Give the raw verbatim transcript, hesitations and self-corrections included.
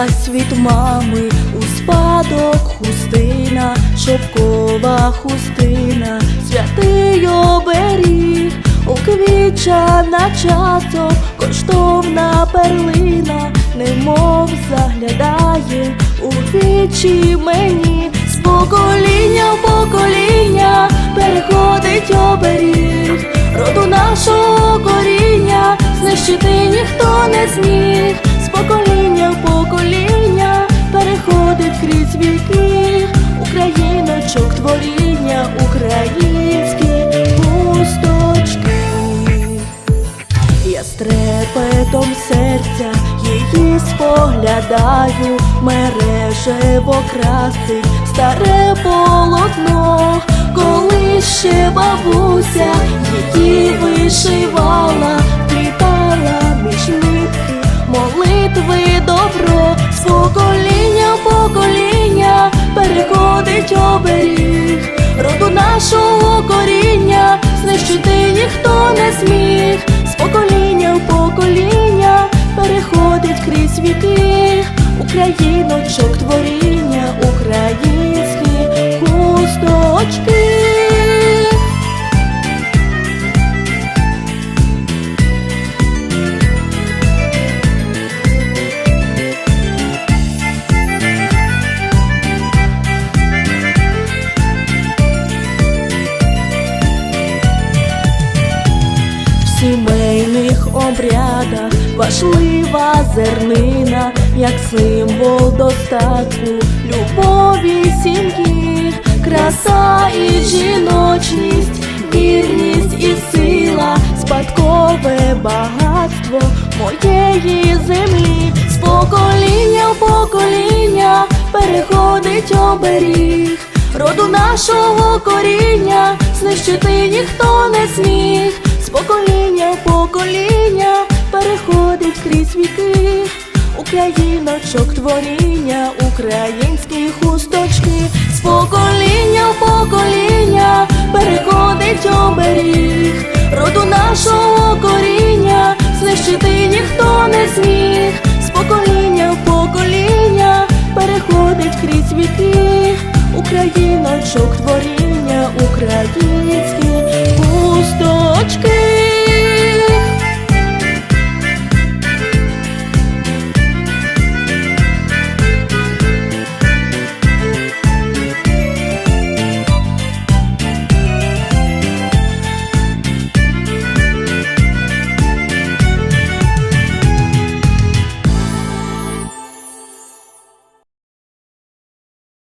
дісталась від мами у спадок хустина, шовкова хустина, святий оберіг, уквітчана часом, коштовна перлина, немов заглядає у вічі мені. З покоління в покоління переходить оберіг, роду нашого коріння знищити ніхто не зміг. З покоління в покоління переходить крізь віки, україночок творіння, українські хусточки. Я з трепетом серця її споглядаю, мережево красить старе полотно, коли ще бабуся її вишивала, вплітала між нитки молитви добро. З покоління в покоління переходить оберіг, роду нашого коріння знищити ніхто не зміг. З покоління в покоління переходить крізь віки, україночок творіння, українські хусточки. В сімейних обрядах важлива зернина, як символ достатку, любові сім'ї, краса і жіночність, вірність і сила, спадкове багатство моєї землі. З покоління в покоління переходить оберіг, роду нашого коріння знищити ніхто не зміг. З покоління в покоління переходить крізь віки, україночок творіння, українські